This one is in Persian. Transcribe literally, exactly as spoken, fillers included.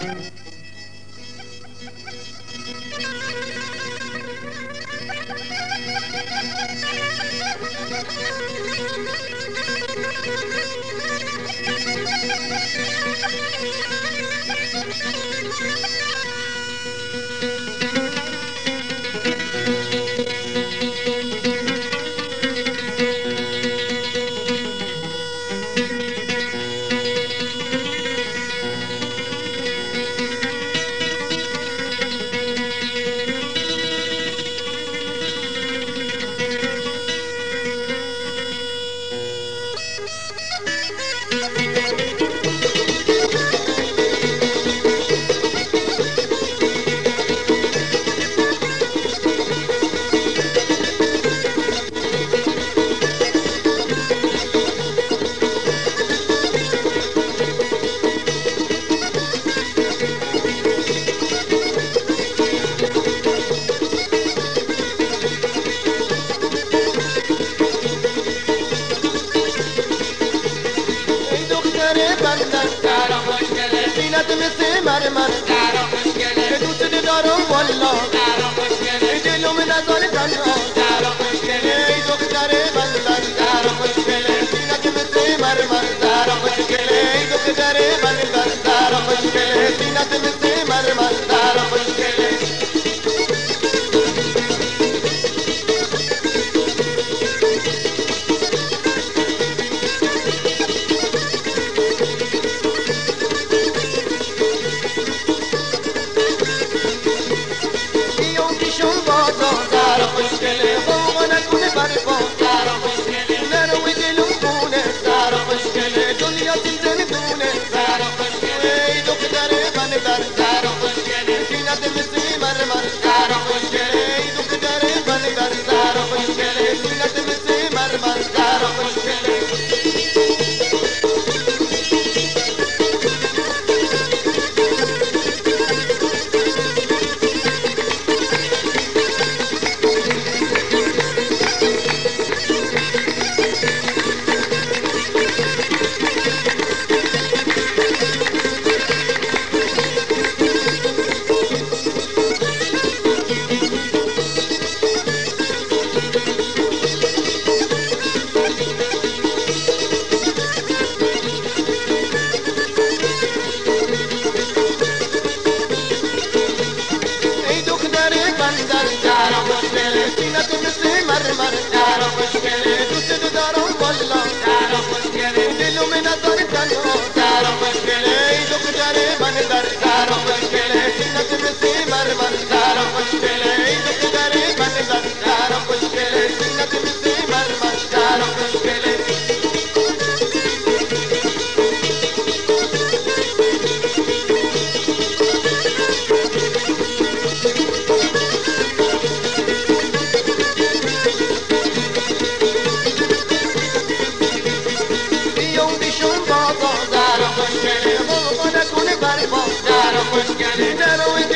زینت مثل مرمر که دوست دارم والا ای دلم نزار تنها ای دختر بندر زینت مثل مرمر ای دختر بندر زینت مثل مرمر خوشگله فوق نکنه برپا سارا خوشگله نروی دلم خونه سارا خوشگله دنیا زنده دونه سارا خوشگله ای دختر بندر سارا خوشگله زینت مثل مرمر سارا خوشگله ای دختر بندر سارا خوشگله زینت مثل مرمر سارا خوشگله زینت مثل مرمر سارا خوشگله دوست دارم والا سارا خوشگله دلم نزار تنها سارا خوشگله ای دختر بندر سارا خوشگله زینت مثل مرمر سارا خوشگله ای دختر بندر سارا خوشگله زینت مثل مرمر سارا خوشگله خوشگله خوشگله